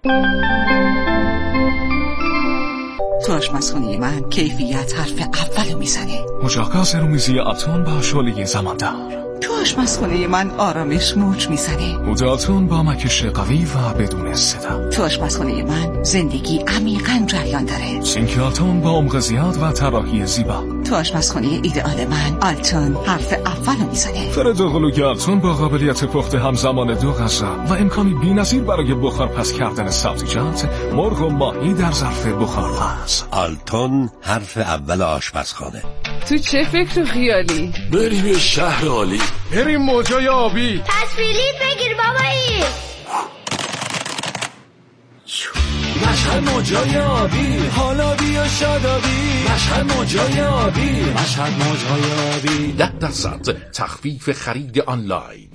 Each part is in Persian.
تو آشپزخونه من کیفیت حرف اول میزنه. مجاقات رومیزی اتون با شعله زماندار. تو آشپزخونه من آرامش موج میزنه. مداتون با مکش قوی و بدون صدا. تو آشپزخونه من زندگی عمیقاً جریان داره. سینکلاتون با عمق زیاد و طراحی زیبا. تو آشپزخونه ایدئال من آلتون حرف اولو میزنه. فردوغلوگاتون با قابلیت پخت همزمان 2 غذا و امکانی بی‌نظیر برای بخار پس کردن سبزیجات، مرغ و ماهی در ظرف بخارپز. آلتون حرف اول آشپزخانه. تو چه فکر و خیالی؟ بریم شهر عالی. بریم موجای آبی. تصویری بگیر بابایی. مشهد موجای آبی، حالا بیا شادابی. مشهد موجای آبی، مشهد موجای آبی. 10% تخفیف خرید آنلاین.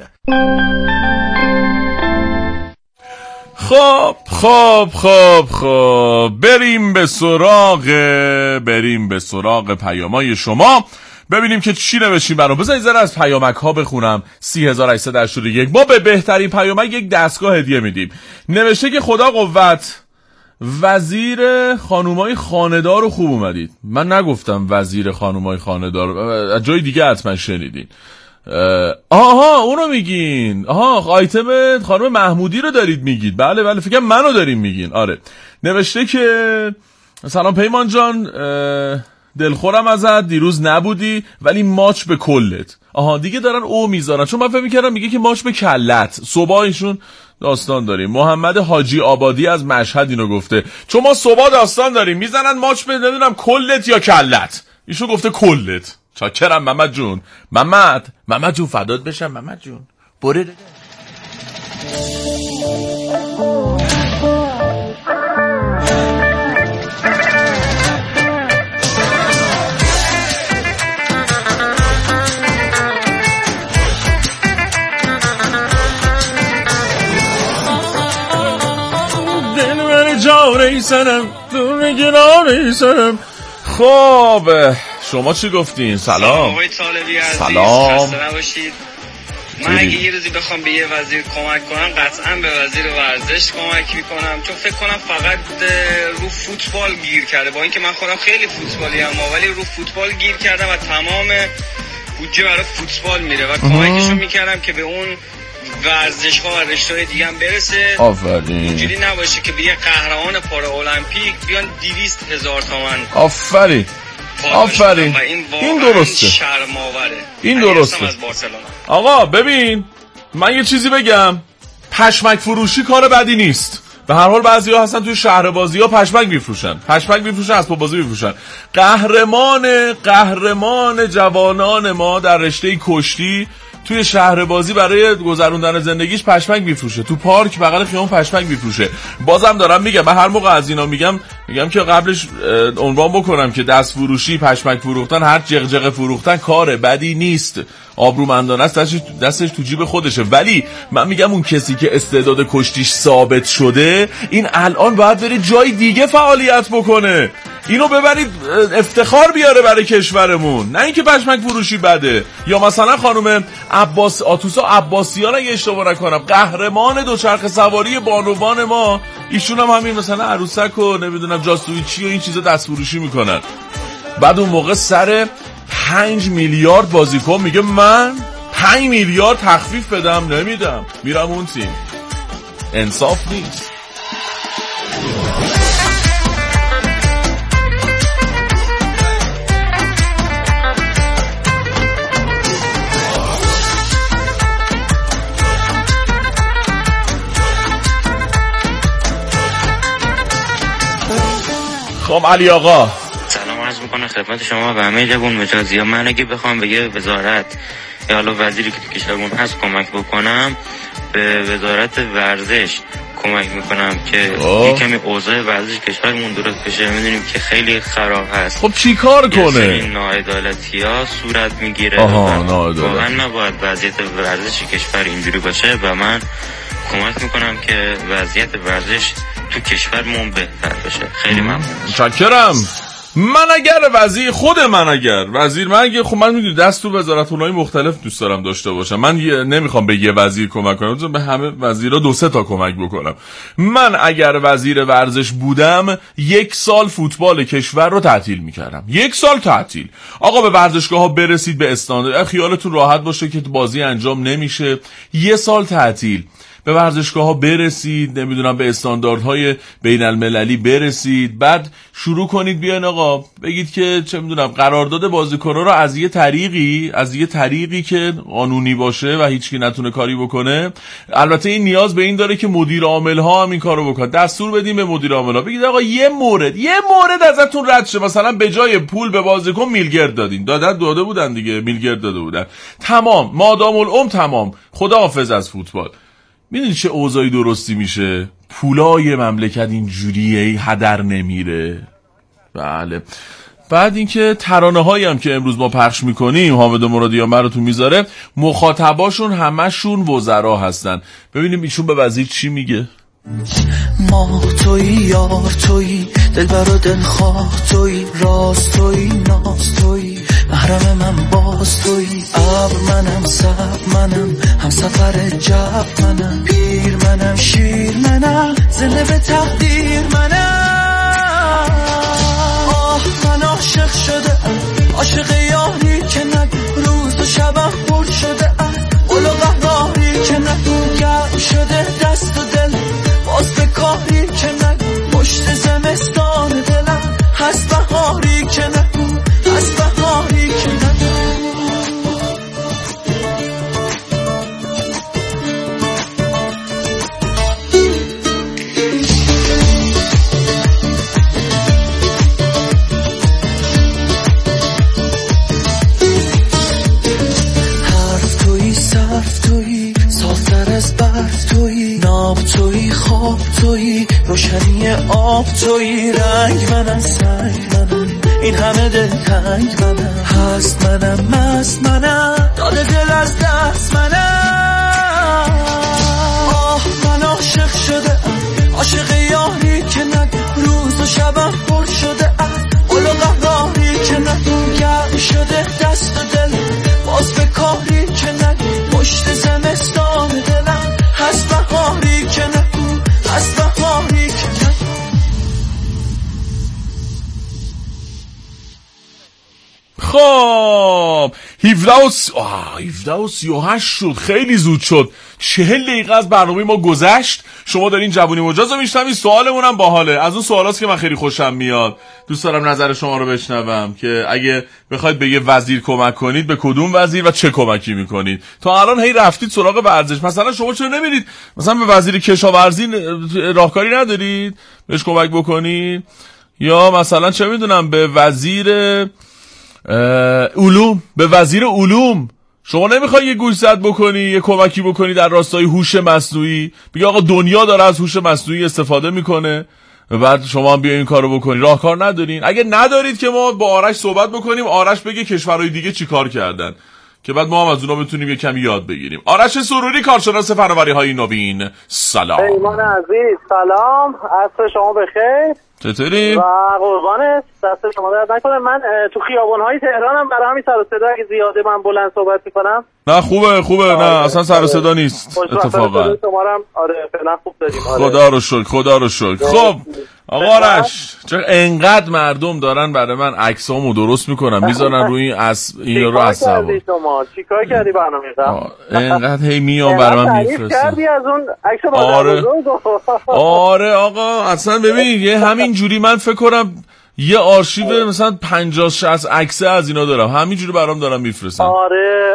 خب بریم به سراغ پیامای شما، ببینیم که چی نوشتیم برام. بذارید ذره از پیامک ها بخونم. 3881 ما به بهترین پیامک یک دستگاه هدیه میدیم. نوشته که خدا قوت، وزیر خانومای خانه‌دار رو خوب اومدید. من نگفتم وزیر خانومای خانه‌دار، از جای دیگه حتما شنیدین. آها اونو میگین. آها آیتم خانم محمودی رو دارید میگید. بله فکر کنم منو دارین میگین. آره. نوشته که سلام پیمان جان، دلخورم ازت، دیروز نبودی ولی ماچ به کلت. آها دیگه دارن او میذارن، چون من فکر می‌کردم میگه که ماچ به کلت. صبح ایشون داستان داریم. محمد حاجی آبادی از مشهد اینو گفته، چون ما صبح داستان داریم میزنن ماچ به نمیدونم کلت یا کلت. ایشون گفته کلت. چاکرم محمد جون. محمد جون فدات بشم محمد جون. بره خب شما چی گفتین؟ سلام آقای طالبی عزیز، سلام. خسته نباشید. من اگه یه روزی بخوام به یه وزیر کمک کنم قطعا به وزیر ورزش کمک میکنم، چون فکر کنم فقط رو فوتبال گیر کرده، با اینکه من خودم خیلی فوتبالی ام ولی رو فوتبال گیر کردم و تمام بودجه برای فوتبال میره و کمکشو میکردم که به اون ورزش ها و رشته دیگه هم برسه. آفرین. اینجوری نباشه که به یه قهرمان پارا المپیک بیان 200,000 تومان. آفرین. این درسته. این درسته. آقا ببین من یه چیزی بگم، پشمک فروشی کار بدی نیست. به هر حال بعضیا هستن توی شهر بازی ها پشمک میفروشن، اسباب بازی میفروشن. قهرمان جوانان ما در رشته کشتی توی شهر بازی برای گذروندن زندگیش پشمک میفروشه، تو پارک بغل خیابون پشمک میفروشه. بازم دارم میگم، من هر موقع از اینا میگم که قبلش عنوان بکنم که دست فروشی، پشمک فروختن، هر جغجغه فروختن کار بدی نیست، آبرومندانه است، دستش تو جیب خودشه. ولی من میگم اون کسی که استعداد کشتیش ثابت شده، این الان باید بره جای دیگه فعالیت بکنه. اینو ببرید افتخار بیاره برای کشورمون، نه اینکه پشمک فروشی بده. یا مثلا خانم آتوسا عباسیان اگه اشتباه نکنم، قهرمان دوچرخه سواری بانوان ما، ایشون هم همین مثلا عروسک و نمیدونم جاسویچی و این چیزا دست فروشی میکنن. بعد اون موقع سر 5 میلیارد بازیکن میگه من 5 میلیارد تخفیف بدم، نمیدم، میرم اون تیم. انصاف نیست. خب علی آقا سلام عرض میکنم خدمت شما و همه جوان مجازی ها. من اگه بخوام به یه وزارت یا حالا وزیری که تو کشورمون هست کمک بکنم، به وزارت ورزش کمک میکنم که یه کمی اوضاع ورزش کشورمون درست بشه. میدونیم که خیلی خراب هست. خب چی کار کنه؟ این ناعدالتی ها صورت میگیره. واقعا نباید وضعیت ورزش کشور اینجوری باشه و من کمک میکنم که وضعیت ورزش تو کشورمون بهتر بشه. خیلی ممنون. متشکرم. من اگر وزیر من اگه خب من میدونی دست تو وزارتخونه‌های مختلف دوست دارم داشته باشم. من نمیخوام به یه وزیر کمک کنم، به همه وزیرا 2-3 تا کمک بکنم. من اگر وزیر ورزش بودم 1 سال فوتبال کشور رو تعطیل میکردم. 1 سال تعطیل. آقا به ورزشگاه‌ها برسید به استاندارد، خیالتون راحت باشه که بازی انجام نمیشه. 1 سال تعطیل. به ورزشگاه‌ها برسید، نمیدونم به استانداردهای بین المللی برسید، بعد شروع کنید بیاین آقا بگید که چه میدونم قرارداد بازیکن‌ها رو از یه طریقی که قانونی باشه و هیچکی نتونه کاری بکنه. البته این نیاز به این داره که مدیر عامل‌ها هم این کارو بکنن. دستور بدیم به مدیر عامل‌ها بگید آقا یه مورد ازتون رد شه، مثلا به جای پول به بازیکن میلگرد دادین، داده بودن دیگه، میلگرد داده بودن. تمام، مادام العمر تمام. خداحافظ از فوتبال. میدونی چه اوضاعی درستی میشه؟ پولای مملکت اینجوریه، هدر نمیره. بله. بعد اینکه ترانه هایی هم که امروز ما پخش میکنیم حامد مرادیان براتون میذاره، مخاطباشون همشون وزرا هستن. ببینیم ایشون به وزیر چی میگه. ما توی یار توی دلبر و دلخواه توی راست توی ناز توی محرم من باز توی ابر منم سب منم هم سفر جب منم پیر منم شیر منم زنده به تقدیر منم آه من عاشق شده عاشق یاری که نگو روز و شبم پر شده قل و قهاری که نگو گرم شده دست و دل باز به کاری که نگو پشت زمستان دلم هست بهاری که نگو هست بهاری که نگو حرف توی صرف توی صافتر از برف توی ناب توی خواب توی روشنی آب توی رنگ منم سنگ منم این همه دل تنگ منم هست منم مست منم داده دل از دست منم آه من عاشق شده عاشق یاری که نگو روز و شبم پر شده قل و قهاری که نگو گرم شده دست و دل باز به کاری که نگو پشت زمستان دلم هست بهاری که نگو هست بهاری که نگو. خب 17:38 شد، خیلی زود شد. 40 دقیقه از برنامه ما گذشت. شما دارین جوونی مجاز رو میشنوید. سوالمون هم باحاله، از اون سوالاست که من خیلی خوشم میاد. دوست دارم نظر شما رو بشنوم که اگه بخواید به یه وزیر کمک کنید به کدوم وزیر و چه کمکی میکنید. تا الان هی رفتید سراغ ورزش، مثلا شما چرا نمیرید مثلا به وزیر کشاورزی راهکاری ندارید بهش کمک بکنید؟ یا مثلا چه میدونم به وزیر علوم شما نمیخوای یه گوشزد بکنی، یه کمکی بکنی در راستای هوش مصنوعی؟ بگی آقا دنیا داره از هوش مصنوعی استفاده میکنه و بعد شما هم بیا این کارو بکنی. راهکار ندارین؟ اگه ندارید که ما با آرش صحبت بکنیم، آرش بگه کشورهای دیگه چی کار کردن که بعد ما هم از اونا بتونیم یه کمی یاد بگیریم. آرش سروری، کارشناس فناوری‌های نوین، سلام. ایمان عزیز سلام، عصر شما بخیر. چطوری؟ و قربانت، دست شما درد نکنه. من تو خیابان‌های تهرانم، برای همین سر و صدا اگه زیاده من بلند صحبت می‌کنم. نه خوبه نه اصلا سر و صدا نیست اتفاقا. شما هم آره فعلا خوب داریم. خدا رو شکر. خب آقا آرش، چرا انقدر مردم دارن برای من عکسامو درست میکنن میذارن روی این رو عصبا؟ شما چیکار کردی برنامه انقدر هی میام برای من میفرستن. کردی از اون عکس آره آقا اصلا ببین یه همین جوری من فکر کنم یه آرشیو مثلا 50-60 عکس از اینا دارم، همینجوری برام دارم میفرستن. آره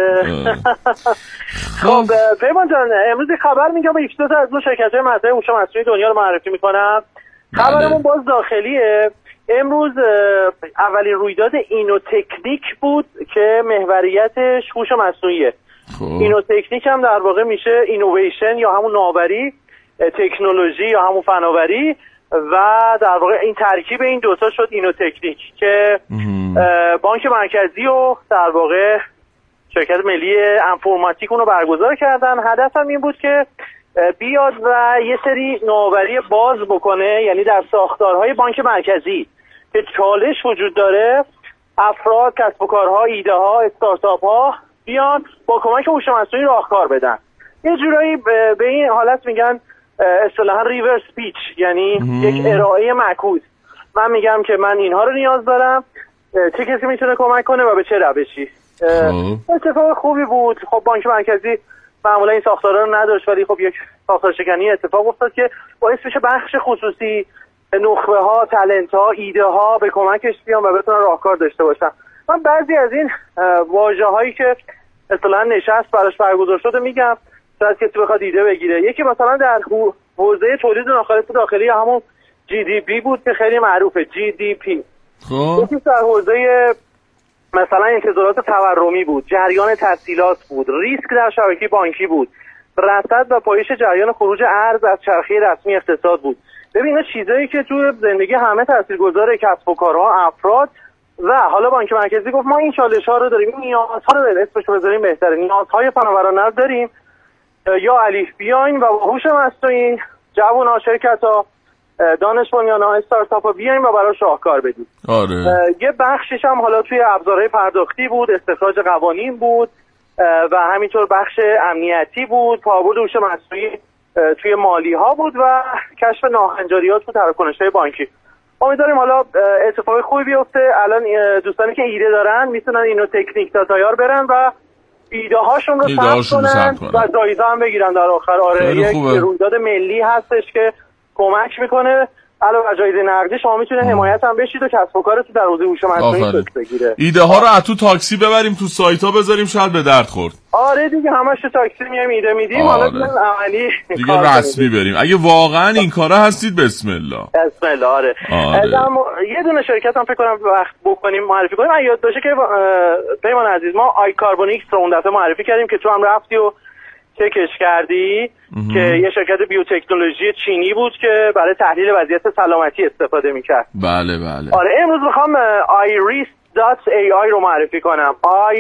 خب پیمان جان، امروز خبر میگم یک دو تا از اون شرکت‌های مطرح هوش مصنوعی دنیا رو معرفی میکنم. خبرمون باز داخلیه. امروز اولین رویداد اینوتکنیک بود که محوریتش هوش مصنوعیه. اینوتکنیک هم در واقع میشه اینوویشن یا همون نوآوری، تکنولوژی یا همون فناوری، و در واقع این ترکیب این دوتا شد اینوتکنیک که بانک مرکزی و در واقع شرکت ملی انفرماتیک اونو برگزار کردن. هدف هم این بود که بیاد و یه سری نوآوری باز بکنه، یعنی در ساختارهای بانک مرکزی که چالش وجود داره، افراد، کسب و کارها، ایده ها، استارتاپ ها بیان با کمک هوش مصنوعی راهکار بدن. یه جورایی به این حالت میگن اصطلاحاً ریورس پیچ، یعنی یک ارائه معکوس. من میگم که من اینها رو نیاز دارم، چه کسی میتونه کمک کنه و به چه روشی. اتفاق خوبی بود. خب بانک مرکزی معمولا این ساختارا رو نداشت، ولی خب یک ساختار شکنی اتفاق افتاد که باعث میشه بخش خصوصی، نخبه ها، تالنت ها، ایده ها به کمکش بیان و بتونن راهکار داشته باشن. من بعضی از این واژه هایی که اصطلاحاً نشست براش برگزار شده میگم، شاید کسی بخواد ایده بگیره. یکی مثلا در حوزه تولید ناخالص داخلی همون GDP بود که خیلی معروفه، GDP. یکی در حوزه مثلا انتظارات تورمی بود، جریان تسهیلات بود، ریسک در شبکه بانکی بود، رصد و پایش جریان خروج ارز از چرخه رسمی اقتصاد بود. ببین چیزایی که تو زندگی همه تاثیرگذاره، کسب و کارها، افراد. و حالا بانک مرکزی گفت ما این چالش ها رو داریم، این نیازها رو اسمش رو بذاریم بهتره، نیازهای فناورانه رو داریم، یا الف بیاین و با هوش مصنوعی جوونا، شرکت‌ها، دانش بنیان‌ها، استارتاپ‌ها بیاین و براش راهکار بدیم. آره. یه بخشش هم حالا توی ابزارهای پرداختی بود، استخراج قوانین بود و همینطور بخش امنیتی بود، کاربرد هوش مصنوعی توی مالی ها بود و کشف ناهنجاریات بود، تراکنش‌های بانکی. امیدواریم حالا اتفاق خوبی بیفته. الان دوستانی که ایده دارن میتونن اینو تکنیک داتایار برن و ایده هاشون رو ثبت کنن و جایزه هم بگیرن در آخر. آره، یک رویداد ملی هستش که کمک میکنه. علاوه جایزه نقدی شما میتونه حمایت هم بشید و کسب و کارتون در حوزه هوش مصنوعی شکل بگیره. ایده ها رو از تو تاکسی ببریم تو سایت ها بذاریم، شاید به درد خورد. آره دیگه، همش تو تاکسی میایم ایده میدیم. حالا عملی دیگه رسمی بریم. اگه واقعا این کارا هستید بسم الله. بسم الله. آره. یه دونه شرکت هم فکر کنم وقت بکنیم معرفی کنیم. یاد باشه که پیمان عزیز ما آی کاربونیکس رو اون دفعه معرفی کردیم که تو هم رفتی و چکش کردی که یه شرکت بیوتکنولوژی چینی بود که برای تحلیل وضعیت سلامتی استفاده میکرد. بله بله. آره، امروز میخوام iris.ai رو معرفی کنم.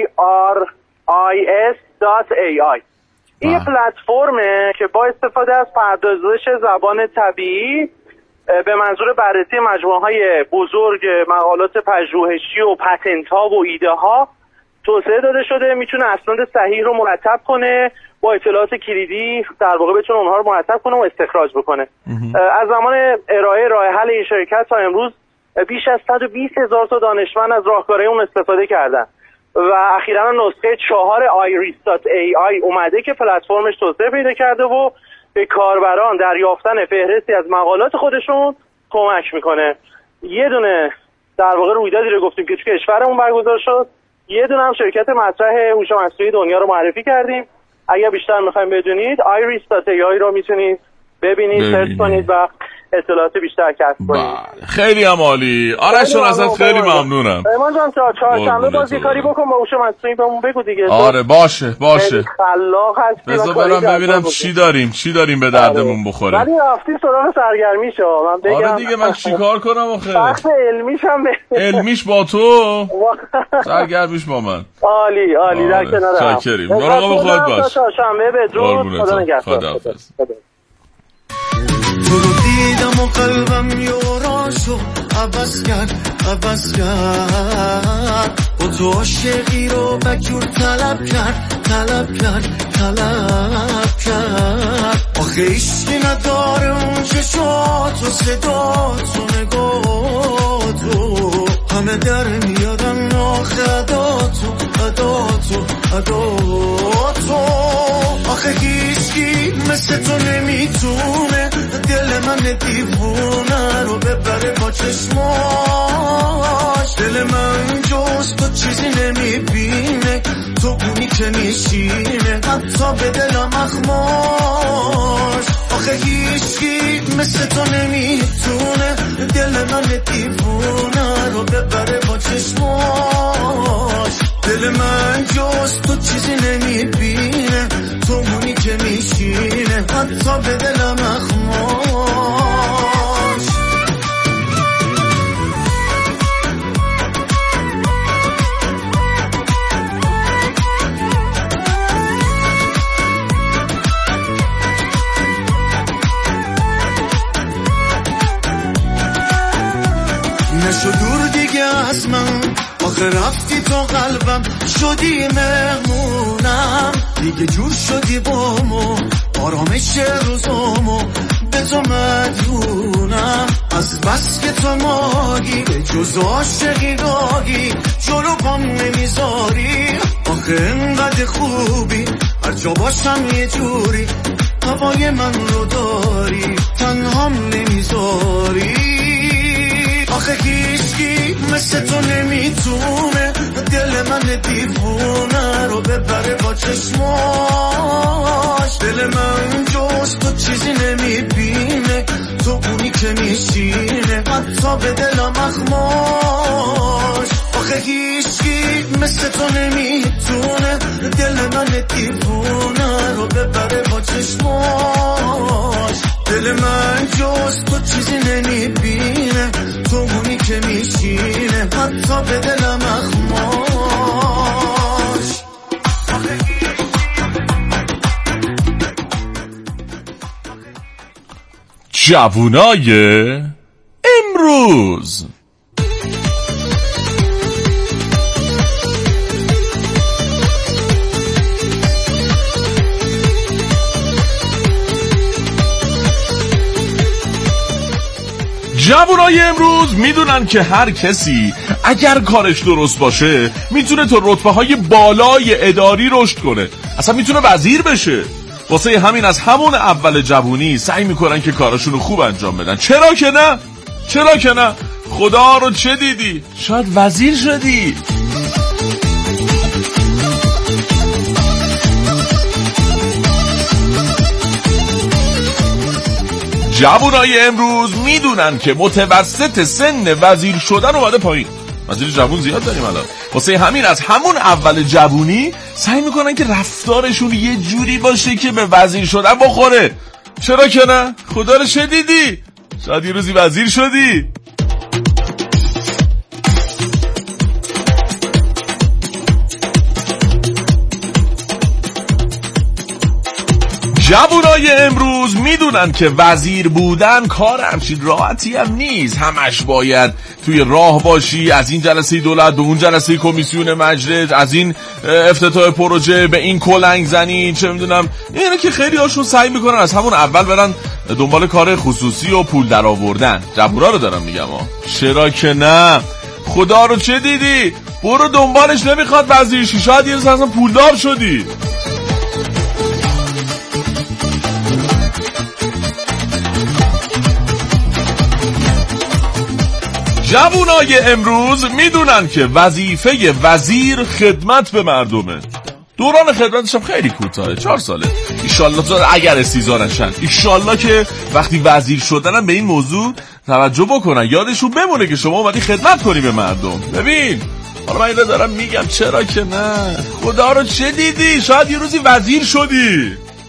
iris.ai. این پلتفرمه که با استفاده از پردازش زبان طبیعی به منظور بررسی مجموعه‌های بزرگ مقالات پژوهشی و پتنت‌ها و ایده‌ها توسعه داده شده. میتونه اسناد صحیح رو مرتب کنه، با اطلاعات کلیدی در واقع بتونه اونها رو مرتب کنه و استخراج بکنه. از زمان ارائه راه حل این شرکت تا امروز بیش از 120,000 تا دانشمند از راهکارهای اون استفاده کردن و اخیراً نسخه 4 iris.ai اومده که پلتفرمش توسعه پیدا کرده و به کاربران در یافتن فهرستی از مقالات خودشون کمک میکنه. یه دونه در واقع رویدادی رو گفتیم که تو کشورمون برگزار شد، یه دونه هم شرکت مطرح هوش مصنوعی دنیا رو معرفی کردیم. اگر بیشتر میخوایم بدونید iris.ai رو میتونید ببینید، سرچ کنید و اطلاعات بیشتر کسب کنید. خیلی هم عالی. آرش جان ازت خیلی ممنونم. پیمان جان چهارشنبه باز یه کاری بکن با هوش مصنوعی بهمون بگو دیگه. آره باشه. خلاق هستی. بذار برم ببینم چی داریم به دردمون بخوره. ولی رفتی سراغ سرگرمی شو. من بگم آره دیگه، من چیکار کنم آخه؟ بحث علمیش هم علمیش با تو، سرگرمیش با من. عالی در کنارم. شاکریم. مراقب خودت باش. چهارشنبه بدرود. خدا نگهدار. تو رو دیدم و قلبم یوراشو عوض کرد با تو عاشقی رو بجور طلب کرد آخه عشقی نداره اون چشات و صدات و نگاتو همه در میادن آخه عداتو آخه هیچکی مثل تو نمیتونه دل من دیوونه رو ببره با چشماش. دل من جز تو چیزی نمیبینه، تو اونی که میشینه حتی به دلم اخماش. آخه هیچکی مثل تو نمیتونه دل من دیوونه رو ببره با چشماش. دل من جز تو چیزی نمیبینه، تو اونی که میشینه حتی به دلم اخماش. نشد دیگه از من، آخه رفتی تو قلبم شدی مهمونم، دیگه جور شدی بامو آرامش روزامو به تو مدیونم، از بس که تو ماهی به جز عاشقی راهی جلو پام نمیذاری، آخه انقدر خوبی هر جا باشم یه جوری هوای من رو داری تنهام نمیذاری، آخه هیچکی مثل تو نمیتونه دل من دیوونه رو ببره با چشماش، دل من جز تو چیزی نمیبینه، تو اونی که میشینه حتی به دلم اخماش، آخه هیچکی مثل تو نمیتونه دل من دیوونه رو ببره با چشماش، دل من جز تو چیزی نمیبینه، تو اونی که میشینه حتی به دلم اخماش. جوونای امروز جوانای امروز میدونن که هر کسی اگر کارش درست باشه میتونه تا رتبه‌های بالای اداری رشد کنه، اصلا میتونه وزیر بشه. واسه همین از همون اول جوونی سعی میکنن که کاراشونو خوب انجام بدن. چرا که نه؟ چرا که نه؟ خدا رو چه دیدی؟ شاید وزیر شدی. جوانای امروز میدونن که متوسط سن وزیر شدن اومده پایین. وزیر جوون زیاد داریم الان. واسه همین از همون اول جوونی سعی میکنن که رفتارشون یه جوری باشه که به وزیر شدن بخوره. چرا که نه؟ خدا رو چه دیدی؟ شاید یه روزی وزیر شدی. جوانای امروز میدونن که وزیر بودن کار همچین راحتی هم نیست. همش باید توی راه باشی، از این جلسه دولت به اون جلسه کمیسیون مجلس، از این افتتاح پروژه به این کلنگ زنی، چه میدونم. اینه که خیلی هاشون سعی میکنن از همون اول برن دنبال کار خصوصی و پول در آوردن. جبورا رو دارم میگم ها. چرا که نه؟ خدا رو چه دیدی؟ برو دنبالش، نمیخواد وزیر شی، شاید یه روز اصلا پولدار شدی. جوانای امروز میدونن که وظیفه وزیر خدمت به مردمه. دوران خدمتش هم خیلی کوتاهه، 4 ساله. ایشالله اگر استیزارشن، ایشالله که وقتی وزیر شدنم به این موضوع توجه بکنن، یادشون بمونه که شما اومدی خدمت کنی به مردم. ببین حالا من اینو دارم میگم، چرا که نه؟ خدا رو چه دیدی؟ شاید یه روزی وزیر شدی.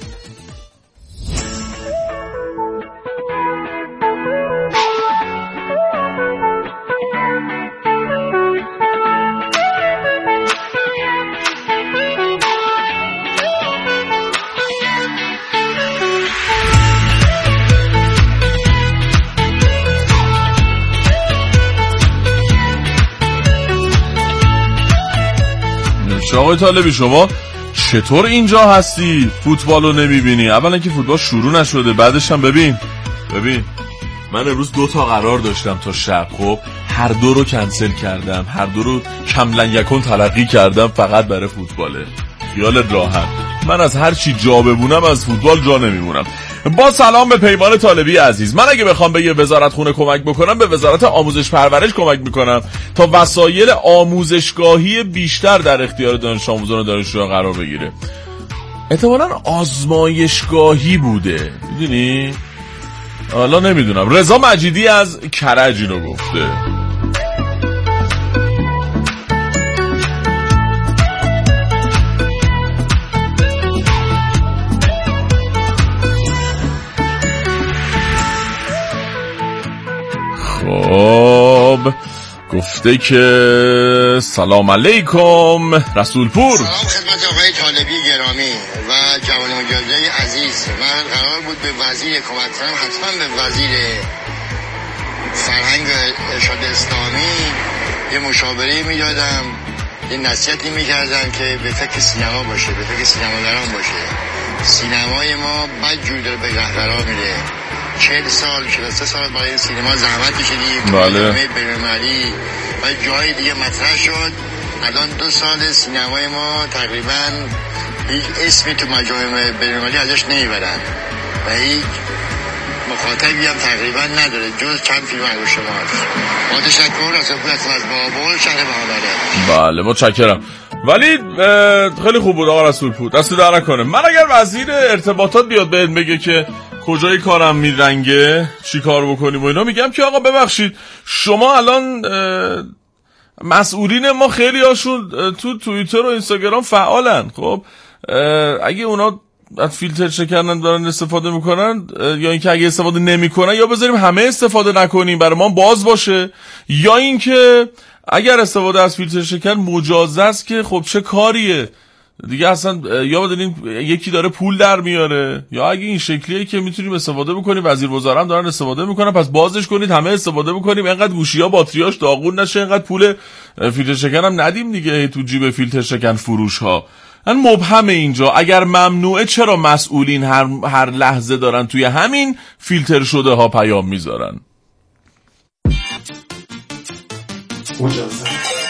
آقای طالبی شما چطور اینجا هستی؟ فوتبالو نمیبینی؟ اولا که فوتبال شروع نشده، بعدش هم ببین من امروز 2 تا قرار داشتم تا شب، خب هر دو رو کنسل کردم، هر دو رو کملن یکون تلقی کردم فقط برای فوتباله. خیالت راحت، من از هر چی جا بمونم از فوتبال جا نمیمونم. با سلام به پیمان طالبی عزیز، من اگه بخوام به یه وزارتخونه کمک بکنم به وزارت آموزش پرورش کمک میکنم تا وسایل آموزشگاهی بیشتر در اختیار دانش آموزان و دانشجویان قرار بگیره. احتمالاً آزمایشگاهی بوده، میدونی؟ حالا نمیدونم. رضا مجیدی از کرج اینو گفته. خب گفته که سلام علیکم رسولپور. سلام خدمت آقای طالبی گرامی و جوان مجاهدین عزیز. من قرار بود به وزیر کمک کنم، حتما به وزیر فرهنگ ارشاد اسلامی یه مشاوره میدادم، یه نصیحتی میکردم که به فکر سینما باشه، به فکر سینماداران باشه. سینمای ما بدجور داره به قهقرا میره. 40 سال 43 سال برای سینما زحمت کشیدیم. بله. بین‌المللی و جای دیگه مطرح شد. الان 2 سال سینمای ما تقریبا هیچ اسمی تو مجامع بین‌المللی ازش نمیبرن و هیچ مخاطبی هم تقریبا نداره جز چند فیلم انگشت ماست. با تشکر از بابل شهر بهاداره. بله متشکرم. ولی خیلی خوب بود آقا رسولپور، دست در نکنه. من اگر وزیر ارتباطات بیاد بهت بگه که کجای کارم میرنگه چی کار بکنیم و اینا، میگم که آقا ببخشید شما الان مسئولین ما خیلی هاشون تو توییتر و اینستاگرام فعالن. خب اگه اونا از فیلتر شکنن دارن استفاده میکنن، یا اینکه اگه استفاده نمیکنن یا بذاریم همه استفاده نکنیم برای ما باز باشه، یا اینکه اگر استفاده از فیلتر شکن مجاز است که خب چه کاریه دیگه اصلا، یا بدونیم یکی داره پول در میاره، یا اگه این شکلیه که میتونیم استفاده بکنیم وزیر وزرا هم دارن استفاده میکنن پس بازش کنید همه استفاده بکنیم، اینقدر گوشی‌ها باتریاش داغون نشه، اینقدر پول فیلتر شکن هم ندیم دیگه تو جیب فیلتر شکن فروش ها. من مبهمه اینجا، اگر ممنوعه چرا مسئولین هر لحظه دارن توی همین فیلتر شده ها پیام میذارن؟ مجازات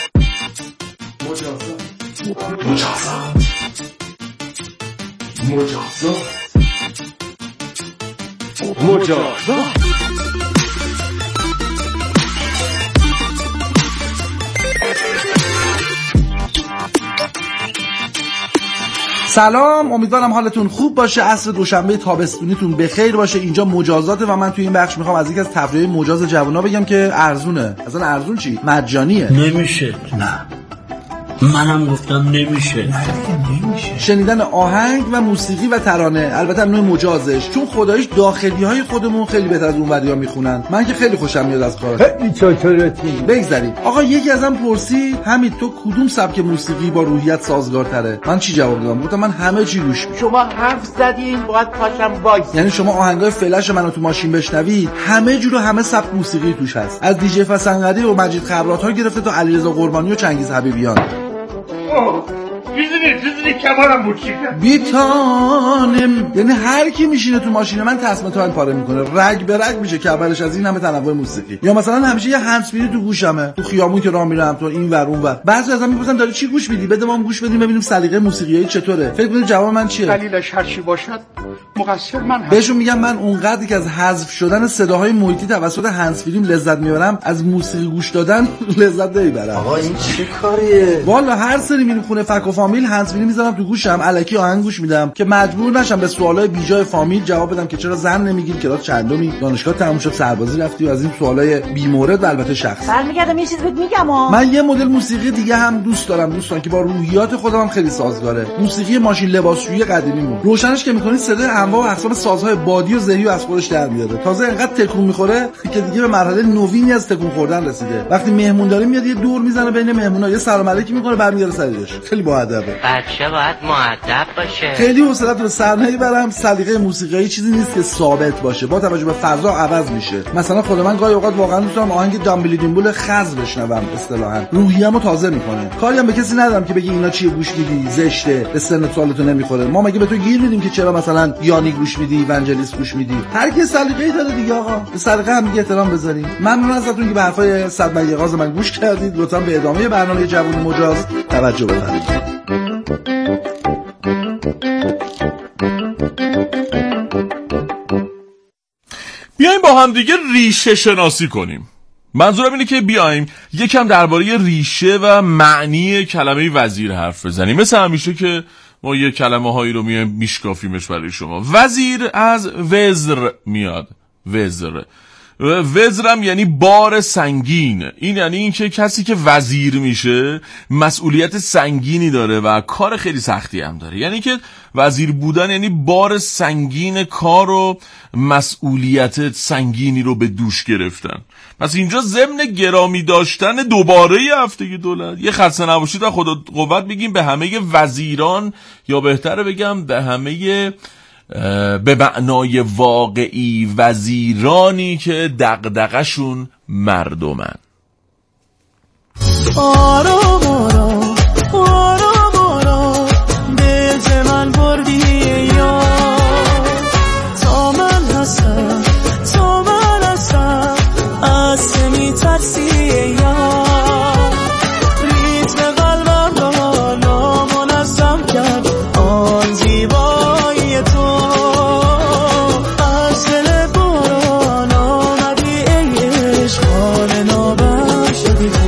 سلام، امیدوارم حالتون خوب باشه. عصر دوشنبه تابستونیتون بخیر باشه. اینجا مجازاته و من توی این بخش میخوام از یکی از تفریح‌های مجاز جوونا بگم که ارزونه. اصلا ارزون چی؟ مجانیه. نمیشه. نه منم گفتم نمیشه. نمیشه. شنیدن آهنگ و موسیقی و ترانه، البته نوع مجازش، چون خداییش داخلی‌های خودمون خیلی بهتر از اون وریا میخونن. من که خیلی خوشم میاد از کارش. خیلی چاکرتی. بگذریم. آقا یکی ازم پرسید حمید تو کدوم سبک موسیقی با روحیت سازگارتره؟ من چی جواب دادم؟ گفتم من همه چی گوش میدم. شما حرف زدین باید پاشم وایس. یعنی شما آهنگای فلش منو تو ماشین بشنوید همه جور و همه سبک موسیقی توش هست، از دیجی فسنقدی و مجید خبرات‌ها گرفته تا علیرضا قربانی و چنگیز حبیبیان. چیزی کمارم موسیقی بیتانم، یعنی هر کی میشینه تو ماشین من تسمه پاره میکنه، رگ به رگ میشه کبرش از این همه تنوع موسیقی. یا مثلا همیشه یه هندزفری تو گوشمه، تو خیابون که راه میرم تو این ور اون ور، بعضی ازم میپرسن داری چی گوش میدی؟ بده ما هم گوش بدیم ببینیم سلیقه موسیقیایی چطوره. فکر کنید جواب من چیه؟ دلیلش هر چی باشد مقصر من هستم. بهشون میگم من اونقدر که از حذف شدن صداهای محیطی توسط هندزفریم لذت میبرم، از موسیقی گوش دادن لذت نمیبرم. آقا این چه کاریه؟ والا هر سری میریم خونه فک و فامیل هندزفری میذارم تو گوشم، الکی آهنگ گوش میدم که مجبور نشم به سوالای بیجای فامیل جواب بدم که چرا زن نمیگیر، کلاس چندمی، دانشگاه تموم شد، سربازی رفتی و از این سوالای بی مورد و البته شخصی. برمیگردم یه چیز بهت میگم من یه مدل موسیقی دیگه هم دوست دارم دوستان که با روحیات خودم هم خیلی سازگاره. موسیقی ماشین لباسشویی قدیمیمون. روشنش که میکنید صدای انواع و اقسام سازهای بادی و ذهی از خودش در میاره. تازه انقدر تکون میخوره که دیگه به مرحله نوینی از تکون خوردن رسیده. وقتی مهمون داریم میاد یه دور میزنه بین مهمونا، یه سلام علیکی میکنه برمیگره سرش. خیلی باادبه. بچه باید مؤدب باشه. خیلی حوصله‌تون رو سر نمیبرم. سلیقه موسیقی چیزی نیست که ثابت باشه، با توجه به فضا عوض میشه. مثلا خود من گاهی اوقات واقعا دوست دارم آهنگ دامبلی دیمبول خز بشنوم، اصطلاحاً روحیه‌مو تازه میکنه. کاری هم به کسی ندارم که بگی اینا چیه گوش میدی، زشته، به سن سالتو نمیخوره. ما مگه به تو گیر میدیم که چرا مثلا یانی گوش میدی، ونجلیس گوش میدی؟ هر کی سلیقه‌ای داره دیگه آقا. به سلیقه هم دیگه احترام بذاریم. ممنون ازتون که به حرفای صد مگیغاز من گوش کردید. لطفاً به ادامه برنامه جوون مجاز توجه بفرمایید. بیایم با هم دیگه ریشه شناسی کنیم. منظورم اینه که بیایم یکم درباره ریشه و معنی کلمه وزیر حرف بزنیم. مثل همیشه که ما یه کلمه هایی رو میشکافیمش برای شما. وزیر از وزر میاد. وزرم یعنی بار سنگین. این یعنی این که کسی که وزیر میشه مسئولیت سنگینی داره و کار خیلی سختی هم داره. یعنی که وزیر بودن یعنی بار سنگین کار و مسئولیت سنگینی رو به دوش گرفتن. پس اینجا ضمن گرامی داشتن دوباره هفتگی دولت، یه خسته نباشید و خدا قوت بگیم به همه وزیران، یا بهتره بگم به همه به معنای واقعی وزیرانی که دغدغه‌شون مردمن. آرام آرام آرام آرام دل من بردی یا تا من هستم از تو میترسی یا ریتم قلبم را نامنظم کرد آن زیبایی تو از دل باران آمدی ای عشق حال نابم شدی تو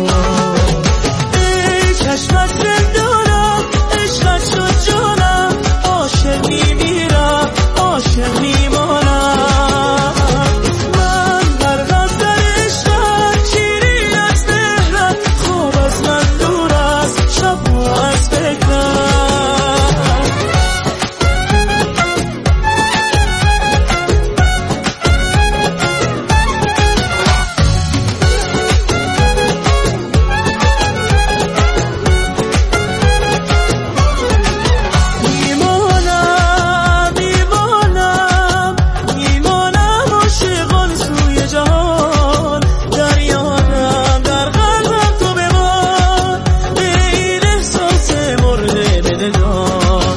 ای چشمت زندانم عشقت شد جانم عاشق میمیرم عاشق میمانم من غرقم در عشقت شیرین از مهرت خوب از من دور است شب و از فکرم میمانم عاشقان سوی جهان در یادم در قلبم تو بمان به این احساس مرده بدگان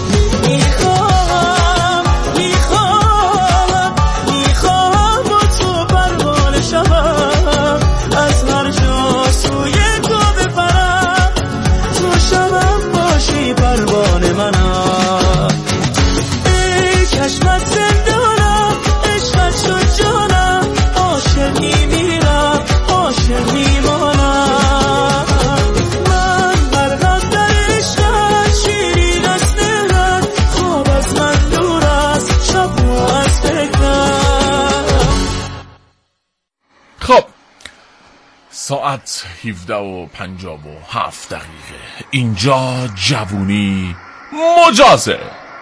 میخواهم با تو پروانه شوم از هر جا سوی تو بپرم تو شبم باشی پروانه منم ای چشمت زندانم عشقت شد جانم عاشق میمیرم عاشق میمانم من غرقم در عشقت شیرین از مهرت خوب از من دور است شب و از فکرم. خب ساعت 17:57 اینجا جوونی مجازه.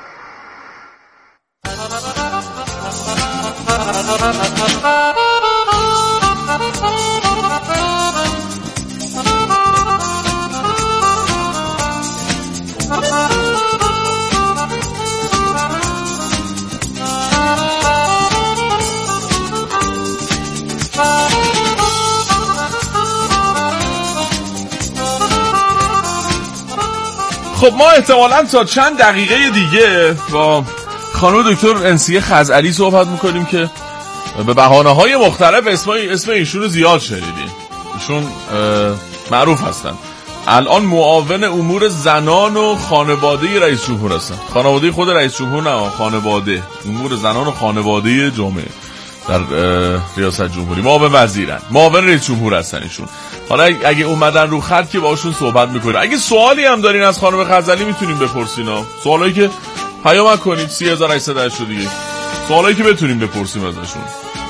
خب ما احتمالاً تا چند دقیقه دیگه با خانم دکتر انسیه خزعلی صحبت میکنیم که به بهانه‌های مختلف اسم ایشون رو زیاد شنیدیم. ایشون معروف هستن، الان معاون امور زنان و خانواده رئیس جمهور هستن. خانواده خود رئیس جمهور نه، خانواده امور زنان و خانواده جامعه در ریاست جمهوری معاون وزیرن، معاون رئیس جمهور هستن ایشون. حالا اگه اومدن رو خط که باشون صحبت میکنه. اگه سوالی هم دارین از خانم خزعلی میتونیم بپرسین ها، سوالایی که پیام کنید 3880 دیگه، سوالایی که بتونیم بپرسیم ازشون.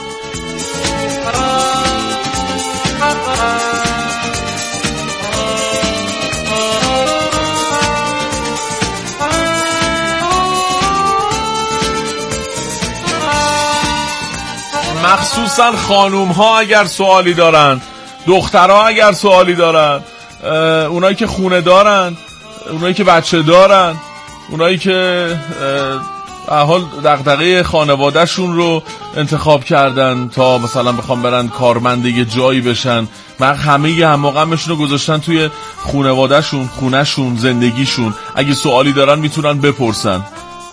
مخصوصا خانوم ها اگر سوالی دارن، دخترها اگر سوالی دارن، اونایی که خونه دارن، اونایی که بچه دارن، اونایی که حال دغدغه خانوادهشون رو انتخاب کردن تا مثلا بخوام برن کارمند یه جایی بشن، همه همشون رو گذاشتن توی خانوادهشون، خونهشون، زندگیشون. اگه سوالی دارن میتونن بپرسن.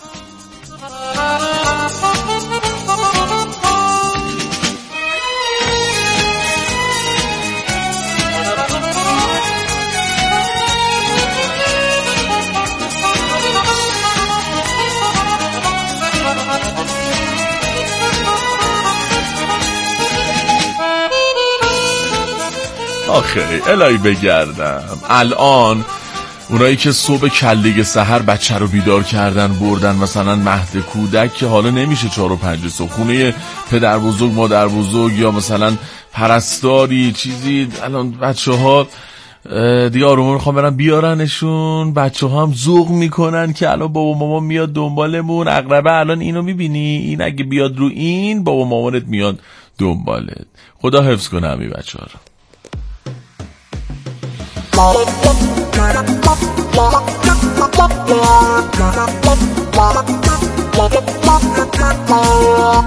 آخه الهی بگردم الان اونایی که صبح کلیگ سحر بچه رو بیدار کردن بردن مثلا مهد کودک که حالا نمیشه 4 و 5 صبح، خونه پدر بزرگ مادر بزرگ یا مثلا پرستاری چیزی، الان بچه ها دیگه آرومون میخوام برن بیارنشون. بچه ها هم ذوق میکنن که الان بابا مامان میاد دنبالمون. اقربه الان اینو میبینی، این اگه بیاد رو این بابا مامانت میاد دنبالت. خدا حفظ کنه همین بچه ها رو.